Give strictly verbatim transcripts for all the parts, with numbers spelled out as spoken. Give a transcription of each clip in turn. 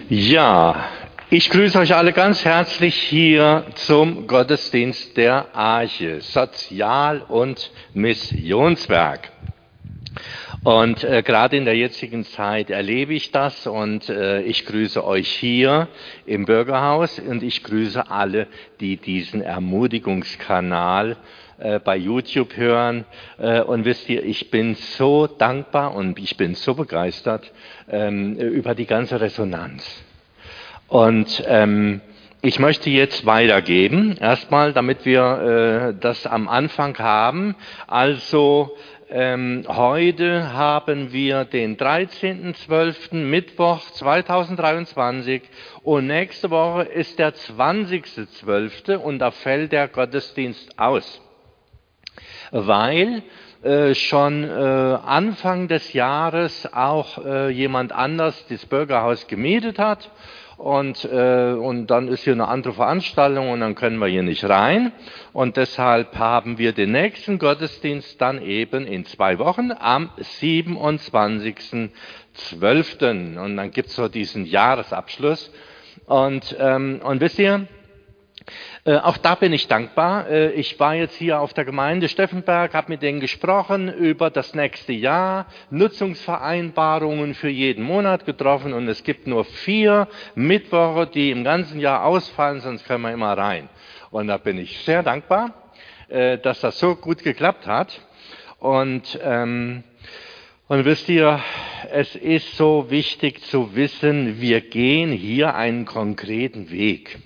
Ja, ich grüße euch alle ganz herzlich hier zum Gottesdienst der Arche, Sozial- und Missionswerk. Und äh, gerade in der jetzigen Zeit erlebe ich das und äh, ich grüße euch hier im Bürgerhaus und ich grüße alle, die diesen Ermutigungskanal äh, bei YouTube hören. Äh, und wisst ihr, ich bin so dankbar und ich bin so begeistert ähm, über die ganze Resonanz. Und ähm, ich möchte jetzt weitergeben, erstmal, damit wir äh, das am Anfang haben. Also ähm, heute haben wir den dreizehnten zwölften Mittwoch zweitausenddreiundzwanzig und nächste Woche ist der zwanzigste zwölfte und da fällt der Gottesdienst aus, weil äh, schon äh, Anfang des Jahres auch äh, jemand anders das Bürgerhaus gemietet hat. Und, äh, und dann ist hier eine andere Veranstaltung und dann können wir hier nicht rein. Und deshalb haben wir den nächsten Gottesdienst dann eben in zwei Wochen am siebenundzwanzigsten zwölften Und dann gibt's so diesen Jahresabschluss. Und, ähm, und wisst ihr, Äh, auch da bin ich dankbar. Äh, ich war jetzt hier auf der Gemeinde Steffenberg, habe mit denen gesprochen über das nächste Jahr, Nutzungsvereinbarungen für jeden Monat getroffen und es gibt nur vier Mittwoche, die im ganzen Jahr ausfallen, sonst können wir immer rein. Und da bin ich sehr dankbar, äh, dass das so gut geklappt hat. Und, ähm, und wisst ihr, es ist so wichtig zu wissen, wir gehen hier einen konkreten Weg.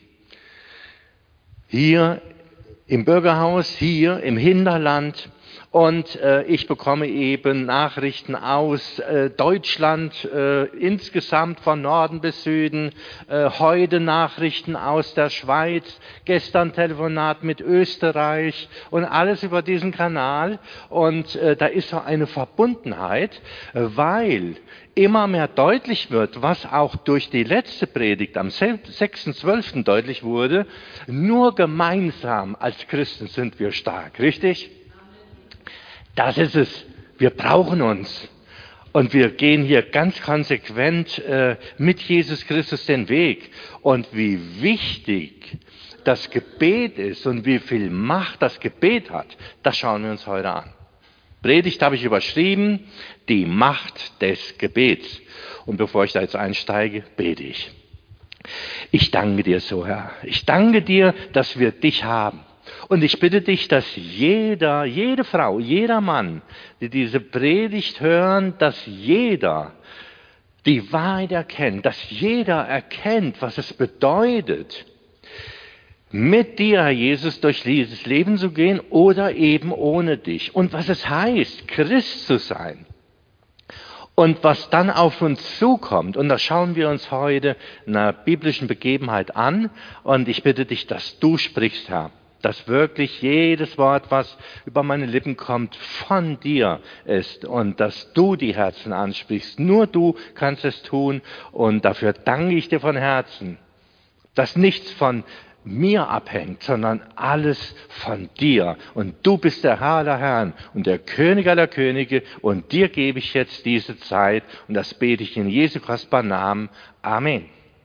Hier im Bürgerhaus, hier im Hinterland und äh, ich bekomme eben Nachrichten aus äh, Deutschland äh, insgesamt von Norden bis Süden, äh, heute Nachrichten aus der Schweiz, gestern Telefonat mit Österreich und alles über diesen Kanal und äh, da ist so eine Verbundenheit, weil immer mehr deutlich wird, was auch durch die letzte Predigt am sechsten zwölften deutlich wurde, nur gemeinsam als Christen sind wir stark, richtig? Das ist es. Wir brauchen uns. Und wir gehen hier ganz konsequent äh, mit Jesus Christus den Weg. Und wie wichtig das Gebet ist und wie viel Macht das Gebet hat, das schauen wir uns heute an. Predigt habe ich überschrieben, die Macht des Gebets. Und bevor ich da jetzt einsteige, bete ich. Ich danke dir so, Herr. Ich danke dir, dass wir dich haben. Und ich bitte dich, dass jeder, jede Frau, jeder Mann, die diese Predigt hören, dass jeder die Wahrheit erkennt, dass jeder erkennt, was es bedeutet, mit dir, Herr Jesus, durch dieses Leben zu gehen oder eben ohne dich. Und was es heißt, Christ zu sein. Und was dann auf uns zukommt. Und das schauen wir uns heute einer biblischen Begebenheit an. Und ich bitte dich, dass du sprichst, Herr. Dass wirklich jedes Wort, was über meine Lippen kommt, von dir ist. Und dass du die Herzen ansprichst. Nur du kannst es tun. Und dafür danke ich dir von Herzen, dass nichts von mir abhängt, sondern alles von dir. Und du bist der Herr aller Herren und der König aller Könige und dir gebe ich jetzt diese Zeit und das bete ich in Jesu kostbaren Namen. Amen.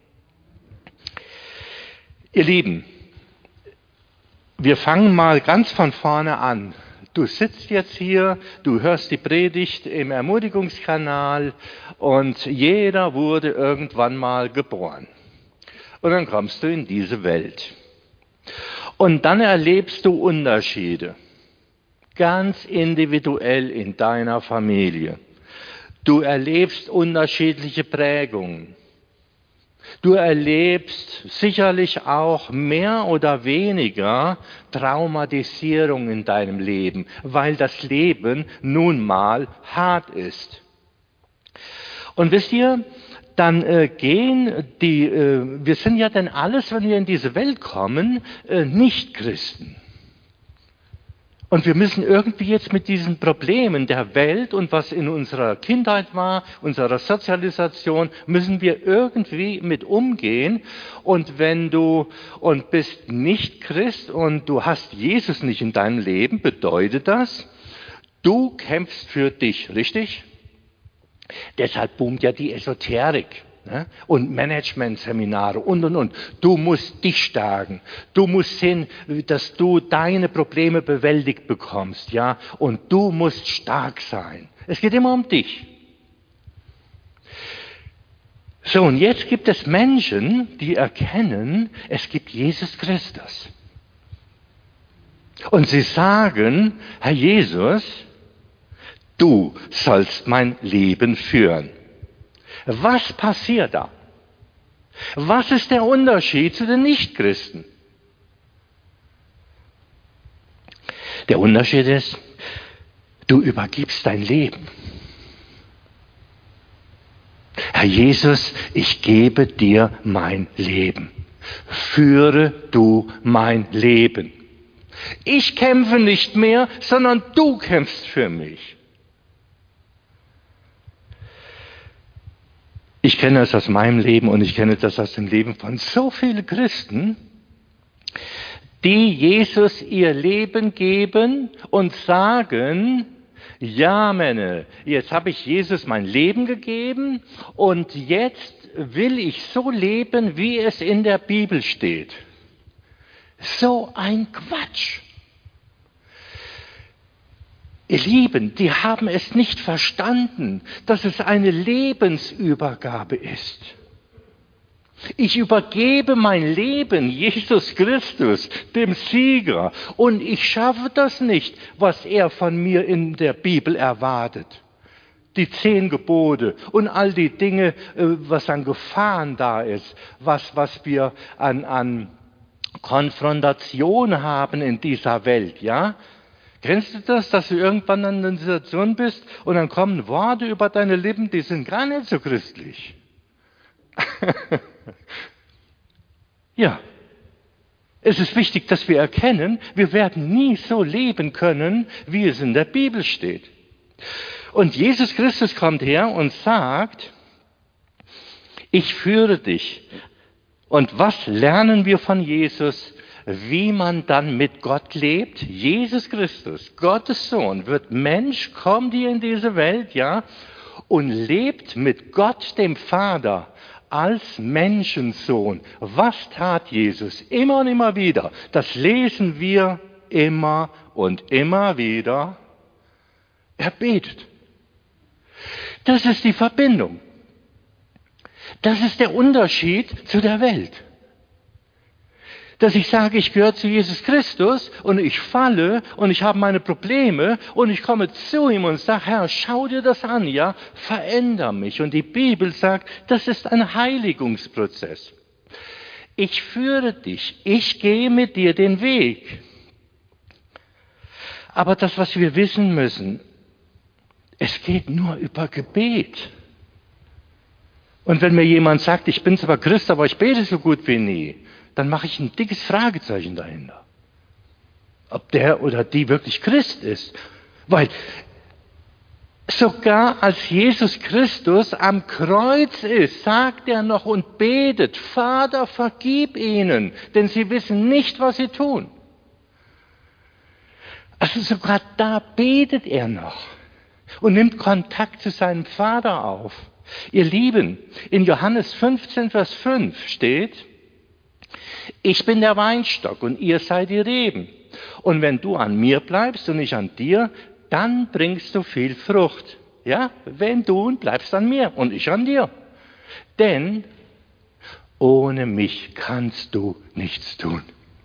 Ihr Lieben, wir fangen mal ganz von vorne an. Du sitzt jetzt hier, du hörst die Predigt im Ermutigungskanal und jeder wurde irgendwann mal geboren. Und dann kommst du in diese Welt. Und dann erlebst du Unterschiede. Ganz individuell in deiner Familie. Du erlebst unterschiedliche Prägungen. Du erlebst sicherlich auch mehr oder weniger Traumatisierung in deinem Leben, weil das Leben nun mal hart ist. Und wisst ihr, dann äh, gehen die, äh, wir sind ja dann alles, wenn wir in diese Welt kommen, äh, Nicht-Christen. Und wir müssen irgendwie jetzt mit diesen Problemen der Welt und was in unserer Kindheit war, unserer Sozialisation, müssen wir irgendwie mit umgehen. Und wenn du und bist nicht Christ und du hast Jesus nicht in deinem Leben, bedeutet das, du kämpfst für dich, richtig? Deshalb boomt ja die Esoterik. Ne? Und Managementseminare und, und, und. Du musst dich stärken. Du musst sehen, dass du deine Probleme bewältigt bekommst. Ja? Und du musst stark sein. Es geht immer um dich. So, und jetzt gibt es Menschen, die erkennen, es gibt Jesus Christus. Und sie sagen, Herr Jesus, du sollst mein Leben führen. Was passiert da? Was ist der Unterschied zu den Nichtchristen? Der Unterschied ist, du übergibst dein Leben. Herr Jesus, ich gebe dir mein Leben. Führe du mein Leben. Ich kämpfe nicht mehr, sondern du kämpfst für mich. Ich kenne das aus meinem Leben und ich kenne das aus dem Leben von so vielen Christen, die Jesus ihr Leben geben und sagen, ja Männer, jetzt habe ich Jesus mein Leben gegeben und jetzt will ich so leben, wie es in der Bibel steht. So ein Quatsch. Ihr Lieben, die haben es nicht verstanden, dass es eine Lebensübergabe ist. Ich übergebe mein Leben Jesus Christus, dem Sieger, und ich schaffe das nicht, was er von mir in der Bibel erwartet. Die zehn Gebote und all die Dinge, was an Gefahren da ist, was, was wir an, an Konfrontation haben in dieser Welt, ja? Kennst du das, dass du irgendwann in einer Situation bist und dann kommen Worte über deine Lippen, die sind gar nicht so christlich. Ja, es ist wichtig, dass wir erkennen, wir werden nie so leben können, wie es in der Bibel steht. Und Jesus Christus kommt her und sagt, ich führe dich. Und was lernen wir von Jesus? Wie man dann mit Gott lebt. Jesus Christus, Gottes Sohn, wird Mensch, kommt hier in diese Welt, ja, und lebt mit Gott, dem Vater, als Menschensohn. Was tat Jesus? Immer und immer wieder. Das lesen wir immer und immer wieder. Er betet. Das ist die Verbindung. Das ist der Unterschied zu der Welt. Dass ich sage, ich gehöre zu Jesus Christus und ich falle und ich habe meine Probleme und ich komme zu ihm und sage, Herr, schau dir das an, ja, veränder mich. Und die Bibel sagt, das ist ein Heiligungsprozess. Ich führe dich, ich gehe mit dir den Weg. Aber das, was wir wissen müssen, es geht nur über Gebet. Und wenn mir jemand sagt, ich bin zwar Christ, aber ich bete so gut wie nie, dann mache ich ein dickes Fragezeichen dahinter. Ob der oder die wirklich Christ ist. Weil sogar als Jesus Christus am Kreuz ist, sagt er noch und betet, Vater, vergib ihnen, denn sie wissen nicht, was sie tun. Also sogar da betet er noch und nimmt Kontakt zu seinem Vater auf. Ihr Lieben, in Johannes fünfzehn, Vers fünf steht, ich bin der Weinstock und ihr seid die Reben. Und wenn du an mir bleibst und ich an dir, dann bringst du viel Frucht. Ja, wenn du bleibst an mir und ich an dir. Denn ohne mich kannst du nichts tun.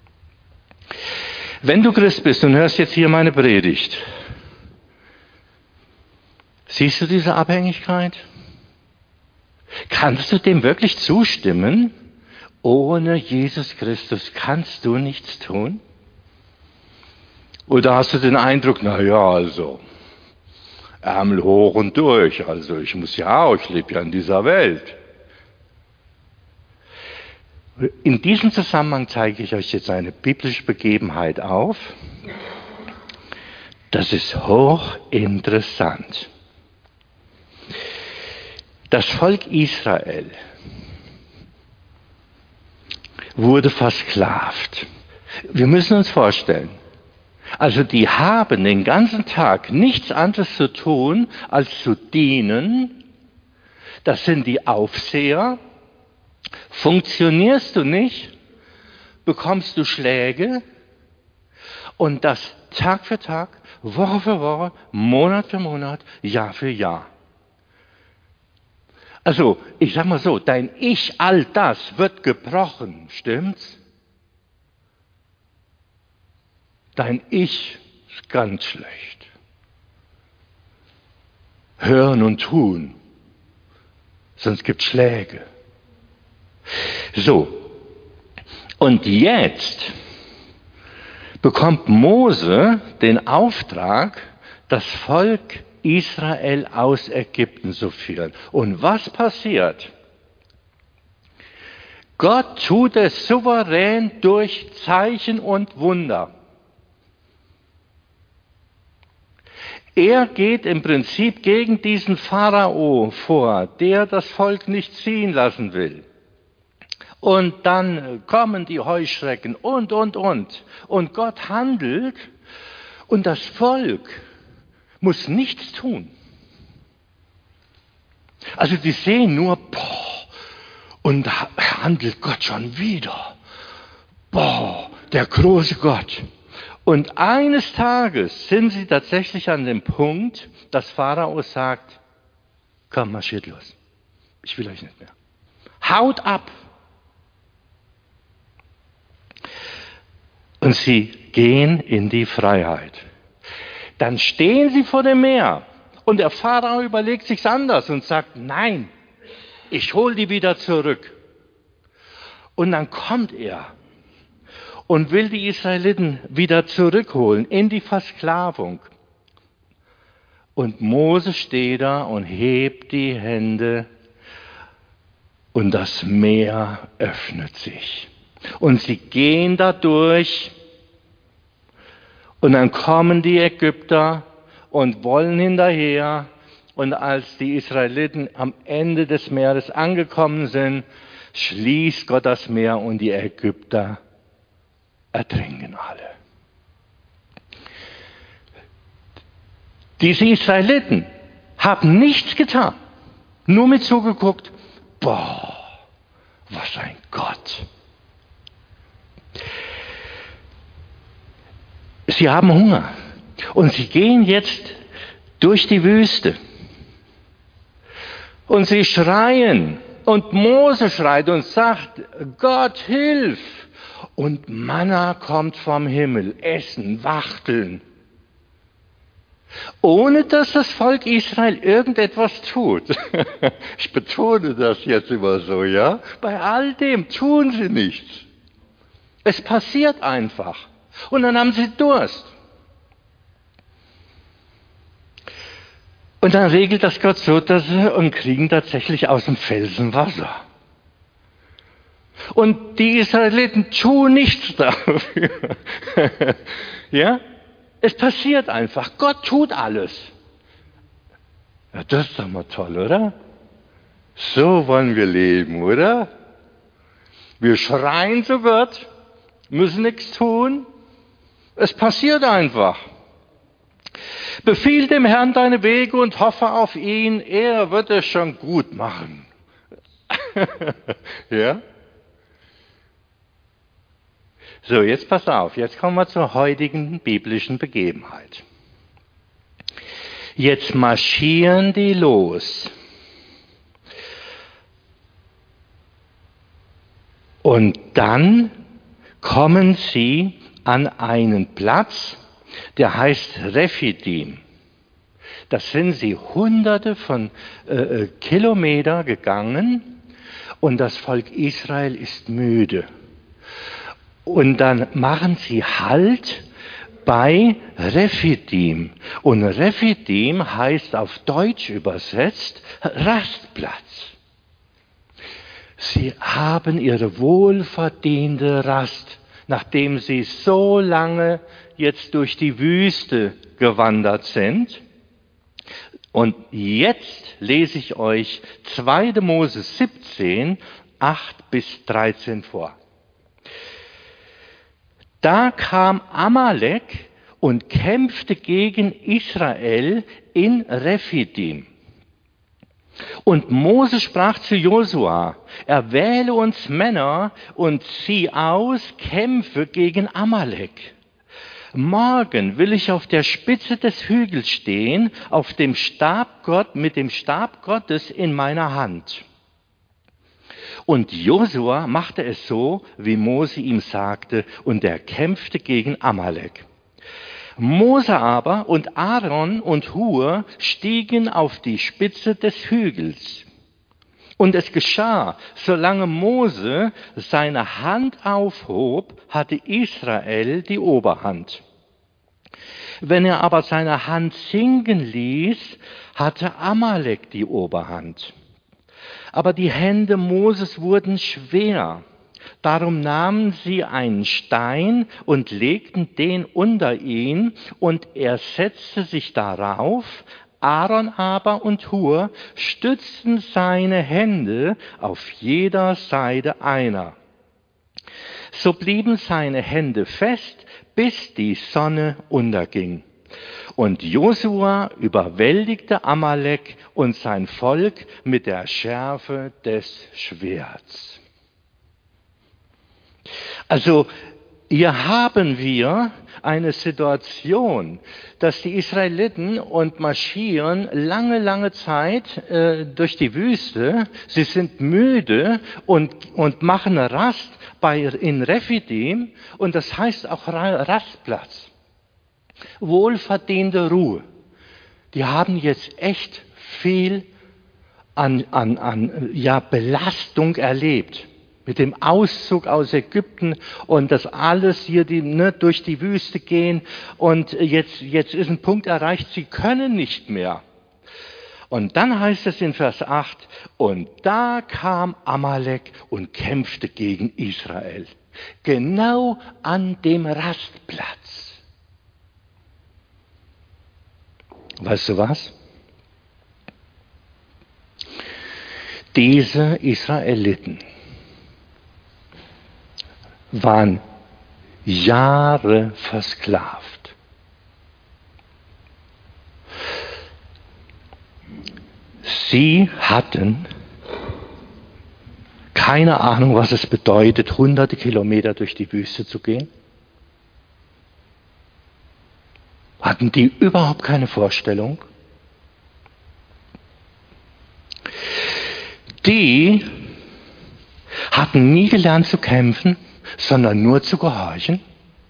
Wenn du Christ bist und hörst jetzt hier meine Predigt, siehst du diese Abhängigkeit? Kannst du dem wirklich zustimmen? Ohne Jesus Christus kannst du nichts tun? Oder hast du den Eindruck, na ja, also, Ärmel hoch und durch, also ich muss ja auch, ich lebe ja in dieser Welt. In diesem Zusammenhang zeige ich euch jetzt eine biblische Begebenheit auf. Das ist hochinteressant. Das Volk Israel wurde versklavt. Wir müssen uns vorstellen, also die haben den ganzen Tag nichts anderes zu tun, als zu dienen. Das sind die Aufseher. Funktionierst du nicht, bekommst du Schläge und das Tag für Tag, Woche für Woche, Monat für Monat, Jahr für Jahr. Also, ich sag mal so, dein Ich, all das wird gebrochen, stimmt's? Dein Ich ist ganz schlecht. Hören und tun, sonst gibt's Schläge. So, und jetzt bekommt Mose den Auftrag, das Volk Israel aus Ägypten zu führen. Und was passiert? Gott tut es souverän durch Zeichen und Wunder. Er geht im Prinzip gegen diesen Pharao vor, der das Volk nicht ziehen lassen will. Und dann kommen die Heuschrecken und, und, und. Und Gott handelt und das Volk muss nichts tun. Also die sehen nur, boah, und da handelt Gott schon wieder. Boah, der große Gott. Und eines Tages sind sie tatsächlich an dem Punkt, dass Pharao sagt, komm, marschiert los. Ich will euch nicht mehr. Haut ab. Und sie gehen in die Freiheit. Dann stehen sie vor dem Meer und der Pharao überlegt sich's anders und sagt, nein, ich hole die wieder zurück. Und dann kommt er und will die Israeliten wieder zurückholen in die Versklavung. Und Mose steht da und hebt die Hände und das Meer öffnet sich. Und sie gehen da durch und dann kommen die Ägypter und wollen hinterher. Und als die Israeliten am Ende des Meeres angekommen sind, schließt Gott das Meer und die Ägypter ertrinken alle. Diese Israeliten haben nichts getan, nur mit zugeguckt, boah, was ein Gott. Sie haben Hunger und sie gehen jetzt durch die Wüste und sie schreien und Mose schreit und sagt, Gott, hilf! Und Manna kommt vom Himmel, Essen, Wachteln. Ohne dass das Volk Israel irgendetwas tut. Ich betone das jetzt immer so, ja? Bei all dem tun sie nichts. Es passiert einfach. Und dann haben sie Durst. Und dann regelt das Gott so, dass sie und kriegen tatsächlich aus dem Felsen Wasser. Und die Israeliten tun nichts dafür. Ja? Es passiert einfach. Gott tut alles. Ja, das ist doch mal toll, oder? So wollen wir leben, oder? Wir schreien zu Gott, müssen nichts tun. Es passiert einfach. Befiehl dem Herrn deine Wege und hoffe auf ihn. Er wird es schon gut machen. Ja? So, jetzt pass auf, jetzt kommen wir zur heutigen biblischen Begebenheit. Jetzt marschieren die los. Und dann kommen sie an einen Platz, der heißt Rephidim. Das sind sie hunderte von äh, Kilometer gegangen und das Volk Israel ist müde. Und dann machen sie Halt bei Rephidim. Und Rephidim heißt auf Deutsch übersetzt Rastplatz. Sie haben ihre wohlverdiente Rast, nachdem sie so lange jetzt durch die Wüste gewandert sind. Und jetzt lese ich euch zweiter Mose siebzehn, acht bis dreizehn vor. Da kam Amalek und kämpfte gegen Israel in Rephidim. Und Mose sprach zu Josua, erwähle uns Männer und zieh aus, kämpfe gegen Amalek. Morgen will ich auf der Spitze des Hügels stehen, auf dem Stab Gott, mit dem Stab Gottes in meiner Hand. Und Josua machte es so, wie Mose ihm sagte, und er kämpfte gegen Amalek. Mose aber und Aaron und Hur stiegen auf die Spitze des Hügels. Und es geschah, solange Mose seine Hand aufhob, hatte Israel die Oberhand. Wenn er aber seine Hand sinken ließ, hatte Amalek die Oberhand. Aber die Hände Moses wurden schwer. Darum nahmen sie einen Stein und legten den unter ihn, und er setzte sich darauf. Aaron aber und Hur stützten seine Hände auf jeder Seite einer. So blieben seine Hände fest, bis die Sonne unterging. Und Josua überwältigte Amalek und sein Volk mit der Schärfe des Schwerts. Also hier haben wir eine Situation, dass die Israeliten und marschieren lange, lange Zeit äh, durch die Wüste. Sie sind müde und, und machen Rast bei, in Rephidim, und das heißt auch Rastplatz. Wohlverdiente Ruhe. Die haben jetzt echt viel an, an, an ja, Belastung erlebt. Mit dem Auszug aus Ägypten und das alles hier die, ne, durch die Wüste gehen. Und jetzt, jetzt ist ein Punkt erreicht, sie können nicht mehr. Und dann heißt es in Vers acht, und da kam Amalek und kämpfte gegen Israel. Genau an dem Rastplatz. Weißt du was? Diese Israeliten waren Jahre versklavt. Sie hatten keine Ahnung, was es bedeutet, hunderte Kilometer durch die Wüste zu gehen. Hatten die überhaupt keine Vorstellung? Die hatten nie gelernt zu kämpfen, sondern nur zu gehorchen.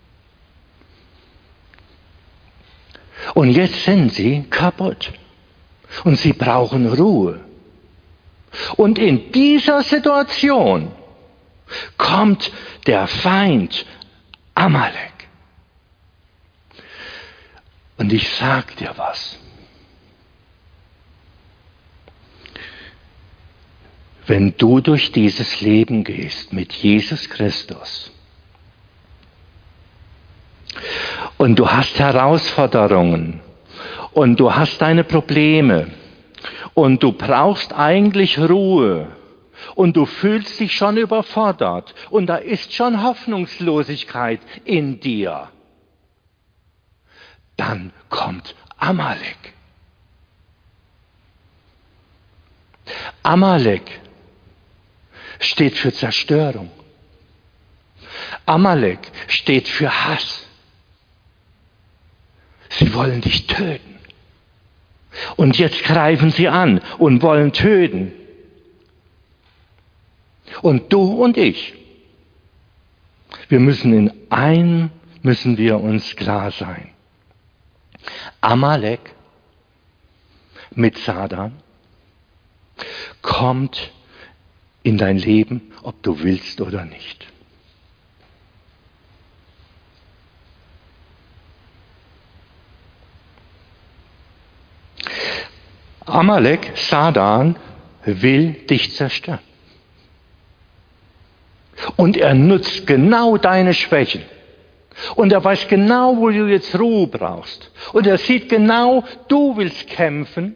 Und jetzt sind sie kaputt. Und sie brauchen Ruhe. Und in dieser Situation kommt der Feind Amalek. Und ich sag dir was. Wenn du durch dieses Leben gehst mit Jesus Christus und du hast Herausforderungen und du hast deine Probleme und du brauchst eigentlich Ruhe und du fühlst dich schon überfordert und da ist schon Hoffnungslosigkeit in dir, dann kommt Amalek. Amalek steht für Zerstörung. Amalek steht für Hass. Sie wollen dich töten. Und jetzt greifen sie an und wollen töten. Und du und ich, wir müssen in einem, müssen wir uns klar sein. Amalek mit Satan kommt in dein Leben, ob du willst oder nicht. Amalek, Satan, will dich zerstören. Und er nutzt genau deine Schwächen. Und er weiß genau, wo du jetzt Ruhe brauchst. Und er sieht genau, du willst kämpfen.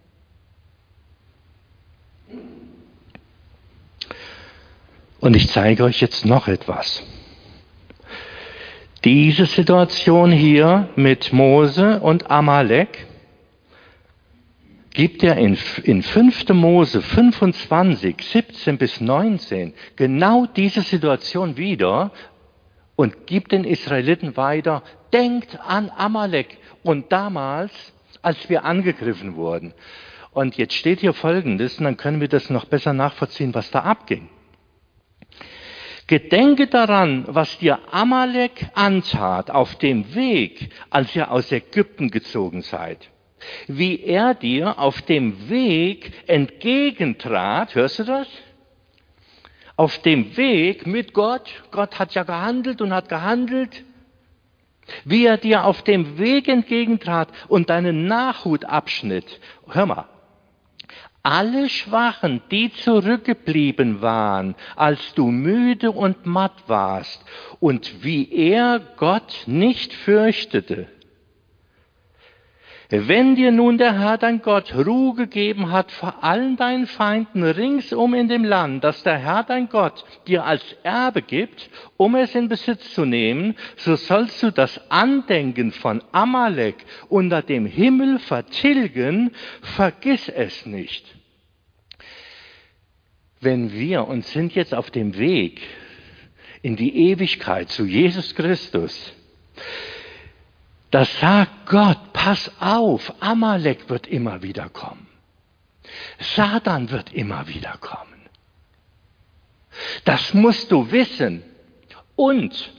Und ich zeige euch jetzt noch etwas. Diese Situation hier mit Mose und Amalek gibt er in, in fünfter Mose fünfundzwanzig, siebzehn bis neunzehn genau diese Situation wieder und gibt den Israeliten weiter, denkt an Amalek und damals, als wir angegriffen wurden. Und jetzt steht hier Folgendes, und dann können wir das noch besser nachvollziehen, was da abging. Gedenke daran, was dir Amalek antat auf dem Weg, als ihr aus Ägypten gezogen seid. Wie er dir auf dem Weg entgegentrat, hörst du das? Auf dem Weg mit Gott, Gott hat ja gehandelt und hat gehandelt, wie er dir auf dem Weg entgegentrat und deinen Nachhut abschnitt. Hör mal, alle Schwachen, die zurückgeblieben waren, als du müde und matt warst, und wie er Gott nicht fürchtete. Wenn dir nun der Herr dein Gott Ruhe gegeben hat vor allen deinen Feinden ringsum in dem Land, das der Herr dein Gott dir als Erbe gibt, um es in Besitz zu nehmen, so sollst du das Andenken von Amalek unter dem Himmel vertilgen, vergiss es nicht. Wenn wir uns sind jetzt auf dem Weg in die Ewigkeit zu Jesus Christus, da sagt Gott, pass auf, Amalek wird immer wieder kommen. Satan wird immer wieder kommen. Das musst du wissen. Und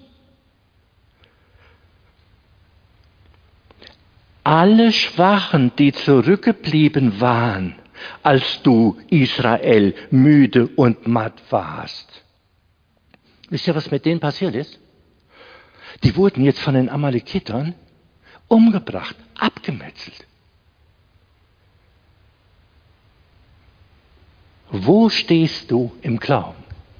alle Schwachen, die zurückgeblieben waren, als du, Israel, müde und matt warst. Wisst ihr, was mit denen passiert ist? Die wurden jetzt von den Amalekitern umgebracht, abgemetzelt. Wo stehst du im Glauben?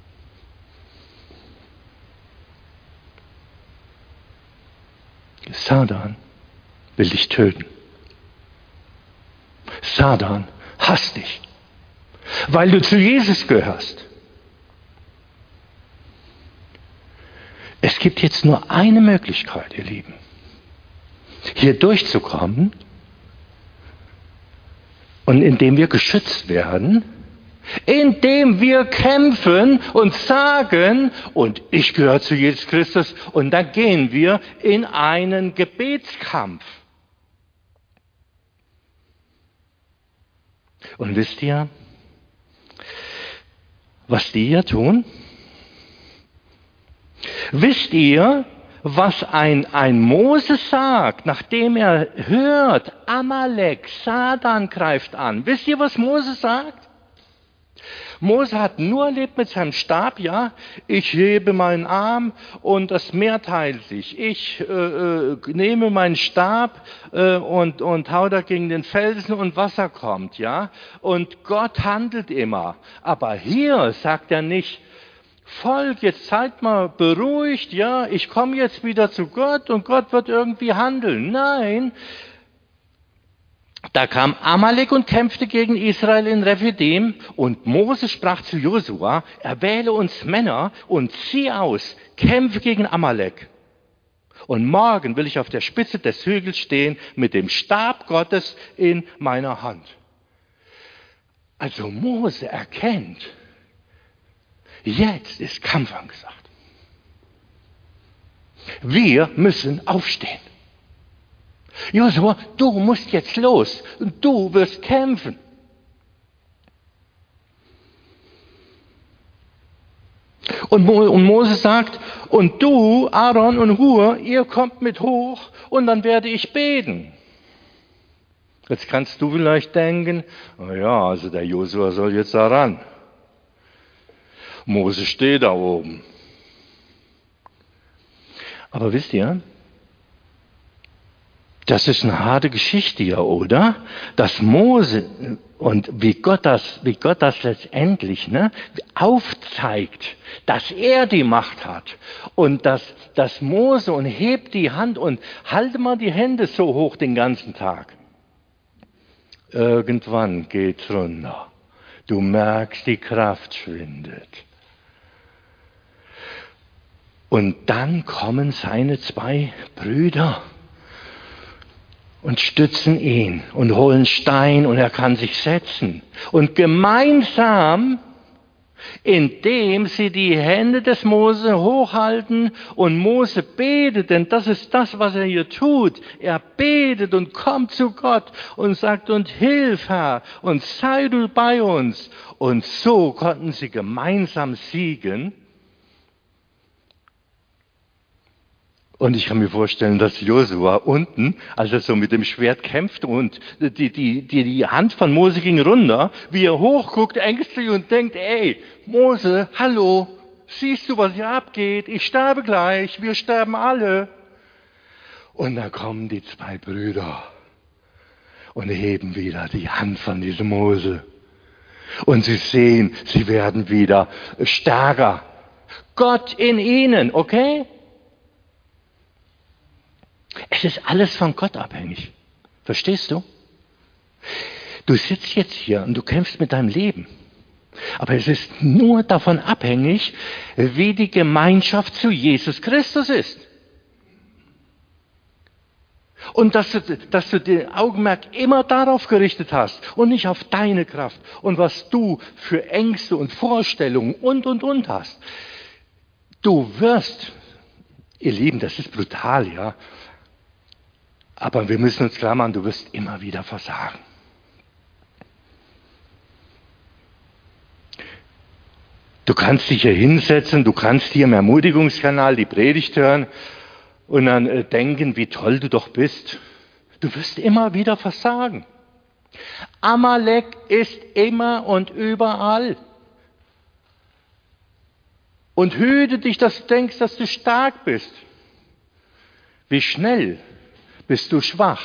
Satan will dich töten. Satan hasst dich, weil du zu Jesus gehörst. Es gibt jetzt nur eine Möglichkeit, ihr Lieben, hier durchzukommen und indem wir geschützt werden, indem wir kämpfen und sagen, und ich gehöre zu Jesus Christus, und dann gehen wir in einen Gebetskampf. Und wisst ihr, was die hier tun? Wisst ihr, was ein, ein Mose sagt, nachdem er hört, Amalek, Satan greift an. Wisst ihr, was Mose sagt? Mose hat nur erlebt mit seinem Stab, ja, ich hebe meinen Arm und das Meer teilt sich. Ich äh, äh, nehme meinen Stab äh, und, und hau da gegen den Felsen und Wasser kommt, ja. Und Gott handelt immer. Aber hier sagt er nicht, Volk, jetzt seid mal beruhigt, ja, ich komme jetzt wieder zu Gott und Gott wird irgendwie handeln. Nein, da kam Amalek und kämpfte gegen Israel in Rephidim und Mose sprach zu Josua, erwähle uns Männer und zieh aus, kämpfe gegen Amalek. Und morgen will ich auf der Spitze des Hügels stehen mit dem Stab Gottes in meiner Hand. Also Mose erkennt, jetzt ist Kampf angesagt. Wir müssen aufstehen. Josua, du musst jetzt los und du wirst kämpfen. Und, Mo- und Mose sagt, und du, Aaron und Hur, ihr kommt mit hoch und dann werde ich beten. Jetzt kannst du vielleicht denken, oh ja, also der Josua soll jetzt da ran. Mose steht da oben. Aber wisst ihr, das ist eine harte Geschichte hier, oder? Dass Mose und wie Gott das, wie Gott das letztendlich ne, aufzeigt, dass er die Macht hat. Und dass, dass Mose und hebt die Hand und halte mal die Hände so hoch den ganzen Tag. Irgendwann geht's runter. Du merkst, die Kraft schwindet. Und dann kommen seine zwei Brüder. und stützen ihn und holen Stein und er kann sich setzen. Und gemeinsam, indem sie die Hände des Mose hochhalten und Mose betet, denn das ist das, was er hier tut. Er betet und kommt zu Gott und sagt, und hilf, Herr, und sei du bei uns. Und so konnten sie gemeinsam siegen. Und ich kann mir vorstellen, dass Josua unten, als er so mit dem Schwert kämpfte und die, die, die, die Hand von Mose ging runter, wie er hochguckt, ängstlich und denkt, ey, Mose, hallo, siehst du, was hier abgeht? Ich sterbe gleich, wir sterben alle. Und dann kommen die zwei Brüder und heben wieder die Hand von diesem Mose. Und sie sehen, sie werden wieder stärker. Gott in ihnen, okay? Es ist alles von Gott abhängig. Verstehst du? Du sitzt jetzt hier und du kämpfst mit deinem Leben. Aber es ist nur davon abhängig, wie die Gemeinschaft zu Jesus Christus ist. Und dass du, dass du den Augenmerk immer darauf gerichtet hast und nicht auf deine Kraft und was du für Ängste und Vorstellungen und, und, und hast. Du wirst, ihr Lieben, das ist brutal, ja. Aber wir müssen uns klar machen, du wirst immer wieder versagen. Du kannst dich hier hinsetzen, du kannst hier im Ermutigungskanal die Predigt hören und dann äh, denken, wie toll du doch bist. Du wirst immer wieder versagen. Amalek ist immer und überall. Und hüte dich, dass du denkst, dass du stark bist. Wie schnell bist du schwach.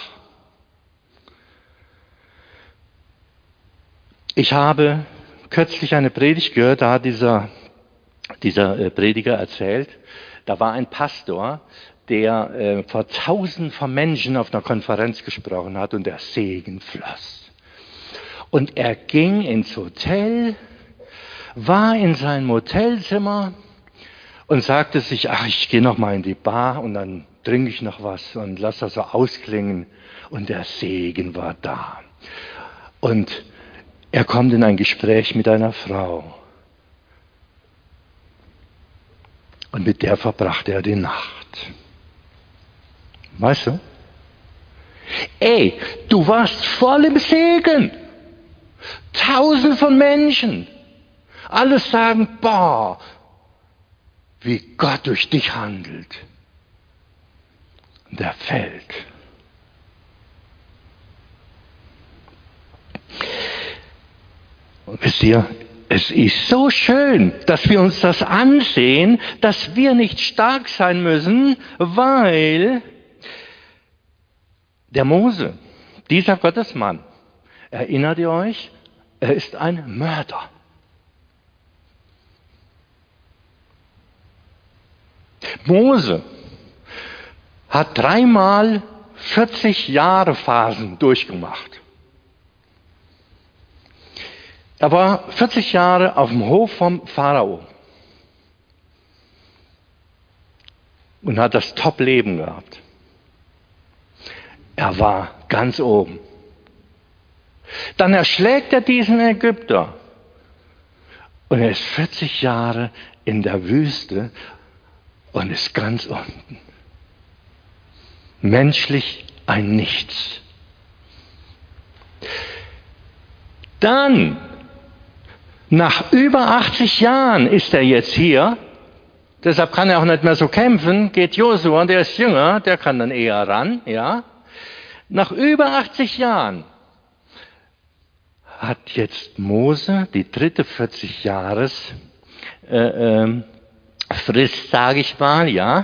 Ich habe kürzlich eine Predigt gehört, da hat dieser, dieser Prediger erzählt, da war ein Pastor, der äh, vor Tausenden von Menschen auf einer Konferenz gesprochen hat und der Segen floss. Und er ging ins Hotel, war in seinem Hotelzimmer und sagte sich, ach, ich gehe noch mal in die Bar und dann trinke ich noch was und lasse das so ausklingen. Und der Segen war da. Und er kommt in ein Gespräch mit einer Frau. Und mit der verbrachte er die Nacht. Weißt du? Ey, du warst voll im Segen. Tausende von Menschen. Alle sagen, boah, wie Gott durch dich handelt. Der fällt. Und wisst ihr, es ist so schön, dass wir uns das ansehen, dass wir nicht stark sein müssen, weil der Mose, dieser Gottesmann, erinnert ihr euch, er ist ein Mörder. Mose hat dreimal vierzig Jahre Phasen durchgemacht. Er war vierzig Jahre auf dem Hof vom Pharao und hat das Top-Leben gehabt. Er war ganz oben. Dann erschlägt er diesen Ägypter und er ist vierzig Jahre in der Wüste und ist ganz unten. Menschlich ein Nichts. Dann, nach über achtzig Jahren ist er jetzt hier, deshalb kann er auch nicht mehr so kämpfen, geht Josua, der ist jünger, der kann dann eher ran, ja. Nach über achtzig Jahren hat jetzt Mose die dritte vierzig Jahres äh, äh, Frist, sage ich mal, ja,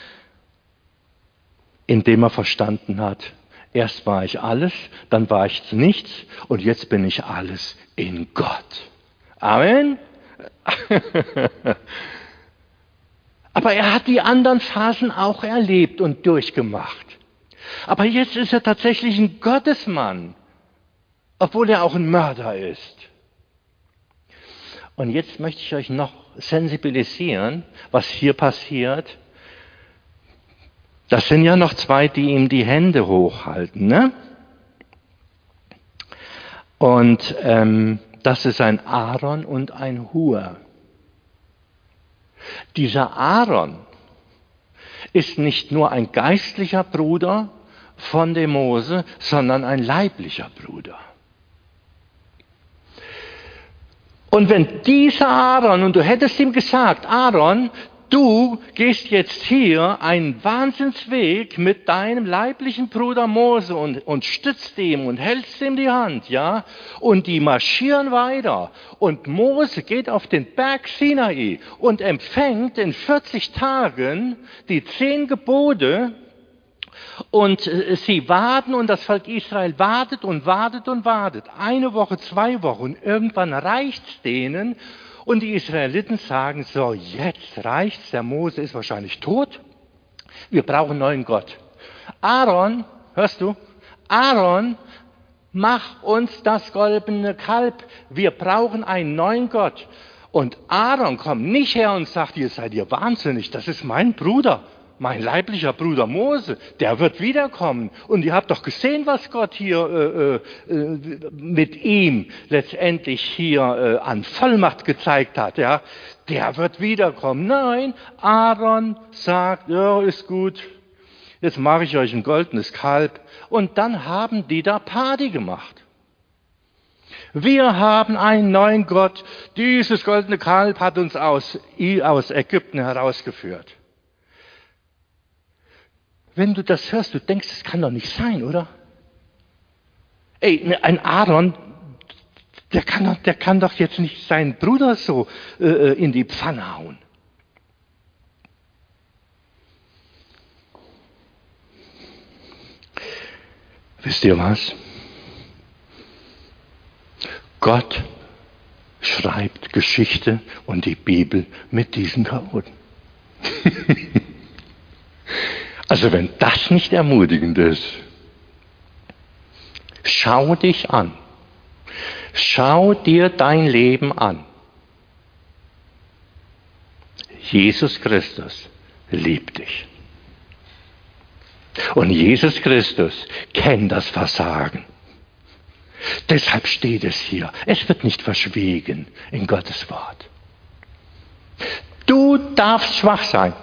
indem er verstanden hat, erst war ich alles, dann war ich nichts und jetzt bin ich alles in Gott. Amen. Aber er hat die anderen Phasen auch erlebt und durchgemacht. Aber jetzt ist er tatsächlich ein Gottesmann, obwohl er auch ein Mörder ist. Und jetzt möchte ich euch noch sensibilisieren, was hier passiert, Das sind ja noch zwei, die ihm die Hände hochhalten, ne? Und ähm, das ist ein Aaron und ein Hur. Dieser Aaron ist nicht nur ein geistlicher Bruder von dem Mose, sondern ein leiblicher Bruder. Und wenn dieser Aaron, und du hättest ihm gesagt, Aaron, du gehst jetzt hier einen Wahnsinnsweg mit deinem leiblichen Bruder Mose und, und stützt ihm und hältst ihm die Hand, ja, und die marschieren weiter. Und Mose geht auf den Berg Sinai und empfängt in vierzig Tagen die zehn Gebote. Und sie warten und das Volk Israel wartet und wartet und wartet. Eine Woche, zwei Wochen und irgendwann reicht's denen und die Israeliten sagen, so jetzt reicht's, der Mose ist wahrscheinlich tot, wir brauchen einen neuen Gott. Aaron, hörst du? Aaron, mach uns das goldene Kalb, wir brauchen einen neuen Gott. Und Aaron kommt nicht her und sagt, ihr seid ihr wahnsinnig, das ist mein Bruder. Mein leiblicher Bruder Mose, der wird wiederkommen. Und ihr habt doch gesehen, was Gott hier äh, äh, mit ihm letztendlich hier äh, an Vollmacht gezeigt hat. Ja? Der wird wiederkommen. Nein, Aaron sagt, ja, ist gut, jetzt mache ich euch ein goldenes Kalb. Und dann haben die da Party gemacht. Wir haben einen neuen Gott. Dieses goldene Kalb hat uns aus, aus Ägypten herausgeführt. Wenn du das hörst, du denkst, das kann doch nicht sein, oder? Ey, ein Aaron, der kann doch, der kann doch jetzt nicht seinen Bruder so äh, in die Pfanne hauen. Wisst ihr was? Gott schreibt Geschichte und die Bibel mit diesen Chaoten. Also wenn das nicht ermutigend ist, schau dich an. Schau dir dein Leben an. Jesus Christus liebt dich. Und Jesus Christus kennt das Versagen. Deshalb steht es hier. Es wird nicht verschwiegen in Gottes Wort. Du darfst schwach sein.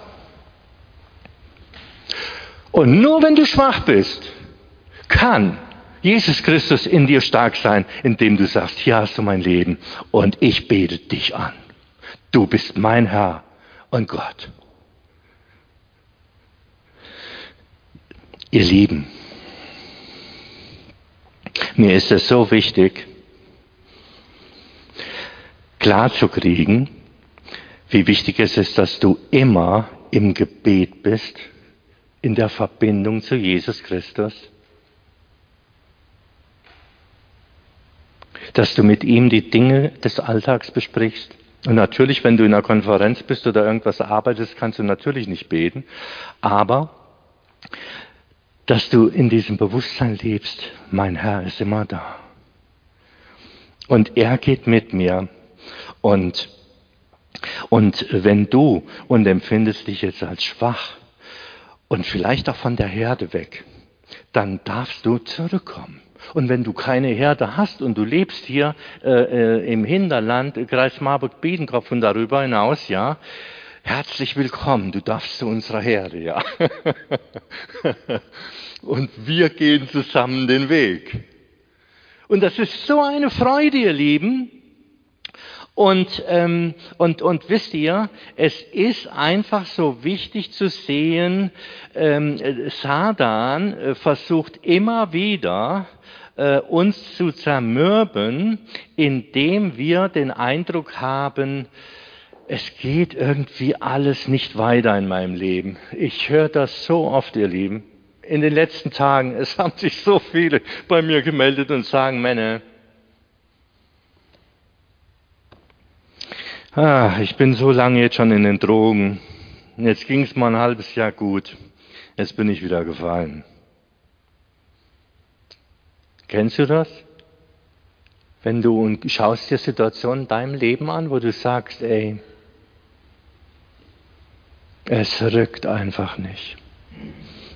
Und nur wenn du schwach bist, kann Jesus Christus in dir stark sein, indem du sagst, hier hast du mein Leben und ich bete dich an. Du bist mein Herr und Gott. Ihr Lieben, mir ist es so wichtig, klarzukriegen, wie wichtig es ist, dass du immer im Gebet bist, in der Verbindung zu Jesus Christus. Dass du mit ihm die Dinge des Alltags besprichst. Und natürlich, wenn du in einer Konferenz bist oder irgendwas arbeitest, kannst du natürlich nicht beten. Aber, dass du in diesem Bewusstsein lebst, mein Herr ist immer da. Und er geht mit mir. Und, und wenn du, und empfindest dich jetzt als schwach, und vielleicht auch von der Herde weg, dann darfst du zurückkommen. Und wenn du keine Herde hast und du lebst hier äh, äh, im Hinterland, Kreis Marburg-Biedenkopf und darüber hinaus, ja, herzlich willkommen, du darfst zu unserer Herde, ja. Und wir gehen zusammen den Weg. Und das ist so eine Freude, ihr Lieben. Und, ähm, und, und wisst ihr, es ist einfach so wichtig zu sehen, ähm, Satan äh, versucht immer wieder, äh, uns zu zermürben, indem wir den Eindruck haben, es geht irgendwie alles nicht weiter in meinem Leben. Ich höre das so oft, ihr Lieben. In den letzten Tagen, es haben sich so viele bei mir gemeldet und sagen, Männer, ah, ich bin so lange jetzt schon in den Drogen. Jetzt ging es mal ein halbes Jahr gut. Jetzt bin ich wieder gefallen. Kennst du das? Wenn du und schaust dir Situationen in deinem Leben an, wo du sagst, ey, es rückt einfach nicht.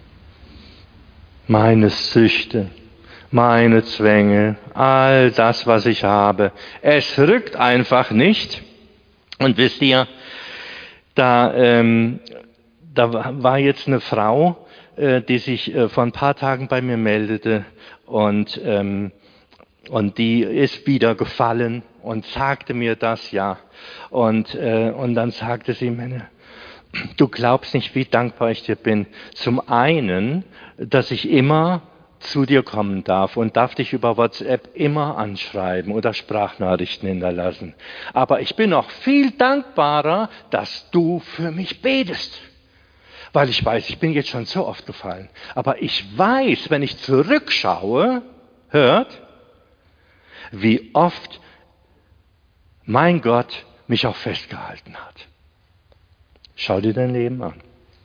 meine Süchte, meine Zwänge, all das, was ich habe. Es rückt einfach nicht. Und wisst ihr, da, ähm, da war jetzt eine Frau, äh, die sich äh, vor ein paar Tagen bei mir meldete und, ähm, und die ist wieder gefallen und sagte mir das, ja. Und, äh, und dann sagte sie mir, du glaubst nicht, wie dankbar ich dir bin. Zum einen, dass ich immer zu dir kommen darf und darf dich über WhatsApp immer anschreiben oder Sprachnachrichten hinterlassen. Aber ich bin auch viel dankbarer, dass du für mich betest. Weil ich weiß, ich bin jetzt schon so oft gefallen. Aber ich weiß, wenn ich zurückschaue, hört, wie oft mein Gott mich auch festgehalten hat. Schau dir dein Leben an.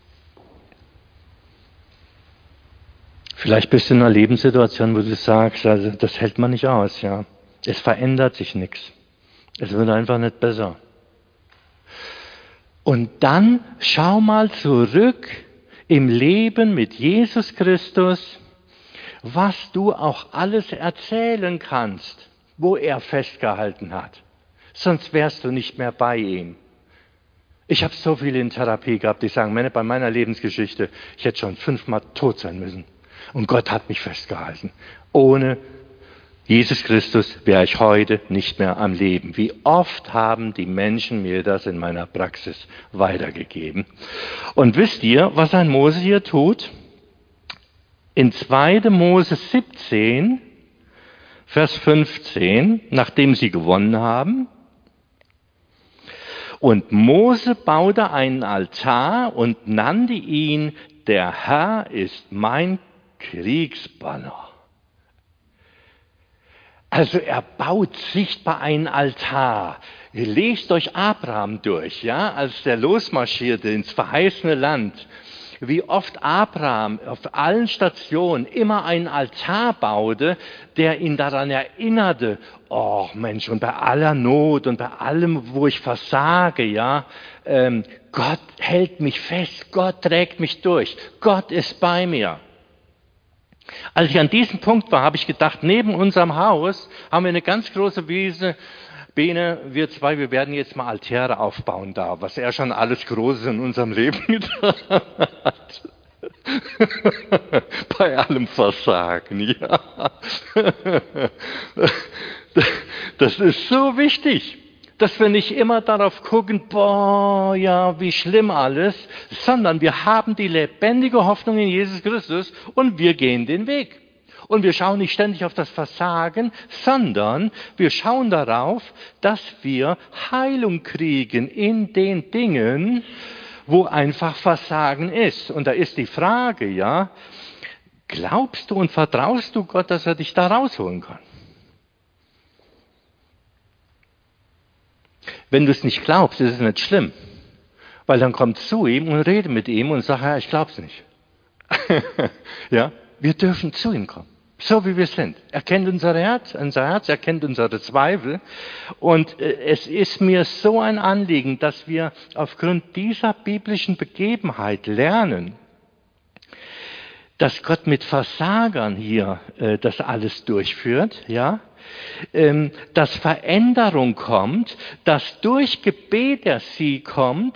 Vielleicht bist du in einer Lebenssituation, wo du sagst, also das hält man nicht aus, ja. Es verändert sich nichts. Es wird einfach nicht besser. Und dann schau mal zurück im Leben mit Jesus Christus, was du auch alles erzählen kannst, wo er festgehalten hat. Sonst wärst du nicht mehr bei ihm. Ich habe so viele in Therapie gehabt, die sagen, bei meiner Lebensgeschichte, ich hätte schon fünfmal tot sein müssen. Und Gott hat mich festgehalten. Ohne Jesus Christus wäre ich heute nicht mehr am Leben. Wie oft haben die Menschen mir das in meiner Praxis weitergegeben. Und wisst ihr, was ein Mose hier tut? In zweiter Mose siebzehn, Vers fünfzehn, nachdem sie gewonnen haben, und Mose baute einen Altar und nannte ihn, der Herr ist mein Kriegsbanner. Also er baut sichtbar einen Altar. Ihr lest euch Abraham durch, ja, als der losmarschierte ins verheißene Land. Wie oft Abraham auf allen Stationen immer einen Altar baute, der ihn daran erinnerte, oh Mensch, und bei aller Not und bei allem, wo ich versage, ja, ähm, Gott hält mich fest, Gott trägt mich durch, Gott ist bei mir. Als ich an diesem Punkt war, habe ich gedacht, neben unserem Haus haben wir eine ganz große Wiese. Bene, wir zwei, wir werden jetzt mal Altäre aufbauen da, was er schon alles Großes in unserem Leben getan hat. Bei allem Versagen, ja. Das ist so wichtig, dass wir nicht immer darauf gucken, boah, ja, wie schlimm alles, sondern wir haben die lebendige Hoffnung in Jesus Christus und wir gehen den Weg. Und wir schauen nicht ständig auf das Versagen, sondern wir schauen darauf, dass wir Heilung kriegen in den Dingen, wo einfach Versagen ist. Und da ist die Frage, ja, glaubst du und vertraust du Gott, dass er dich da rausholen kann? Wenn du es nicht glaubst, ist es nicht schlimm. Weil dann komm zu ihm und rede mit ihm und sag, ja, ich glaub's nicht. Ja, wir dürfen zu ihm kommen. So wie wir sind. Er kennt unser Herz, unser Herz, er kennt unsere Zweifel. Und äh, es ist mir so ein Anliegen, dass wir aufgrund dieser biblischen Begebenheit lernen, dass Gott mit Versagern hier äh, das alles durchführt, ja, ähm, dass Veränderung kommt, dass durch Gebet der Sieg kommt,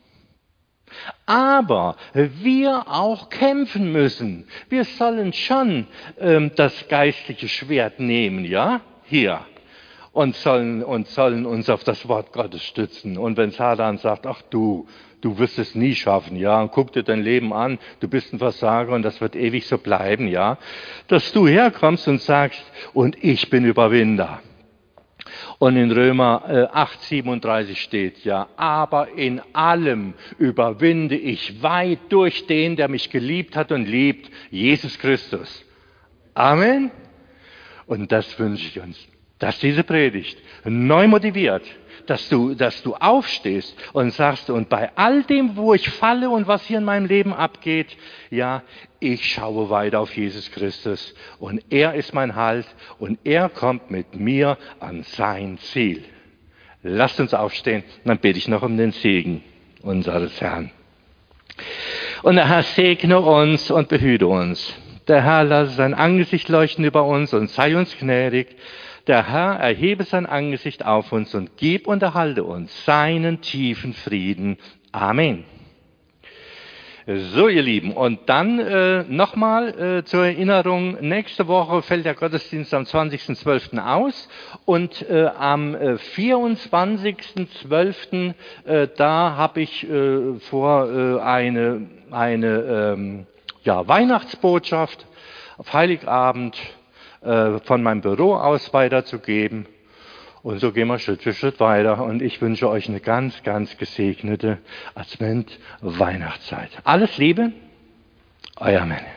aber wir auch kämpfen müssen. Wir sollen schon ähm, das geistliche Schwert nehmen, ja, hier, und sollen, und sollen uns auf das Wort Gottes stützen. Und wenn Satan sagt, ach du, du wirst es nie schaffen, ja, und guck dir dein Leben an, du bist ein Versager und das wird ewig so bleiben, ja, dass du herkommst und sagst, und ich bin Überwinder. Und in Römer äh, acht, siebenunddreißig steht ja, aber in allem überwinde ich weit durch den, der mich geliebt hat und liebt, Jesus Christus. Amen. Und das wünsche ich uns, dass diese Predigt neu motiviert, dass du, dass du aufstehst und sagst, und bei all dem, wo ich falle und was hier in meinem Leben abgeht, ja, ich schaue weiter auf Jesus Christus und er ist mein Halt und er kommt mit mir an sein Ziel. Lasst uns aufstehen, dann bete ich noch um den Segen unseres Herrn. Und der Herr segne uns und behüte uns. Der Herr lasse sein Angesicht leuchten über uns und sei uns gnädig. Der Herr erhebe sein Angesicht auf uns und gib und erhalte uns seinen tiefen Frieden. Amen. So, ihr Lieben, und dann äh, nochmal äh, zur Erinnerung, nächste Woche fällt der Gottesdienst am zwanzigsten zwölften aus und äh, am äh, vierundzwanzigsten zwölften Äh, da habe ich äh, vor, äh, eine, eine ähm, ja, Weihnachtsbotschaft auf Heiligabend äh, von meinem Büro aus weiterzugeben. Und so gehen wir Schritt für Schritt weiter. Und ich wünsche euch eine ganz, ganz gesegnete Advent-Weihnachtszeit. Alles Liebe, euer Mann.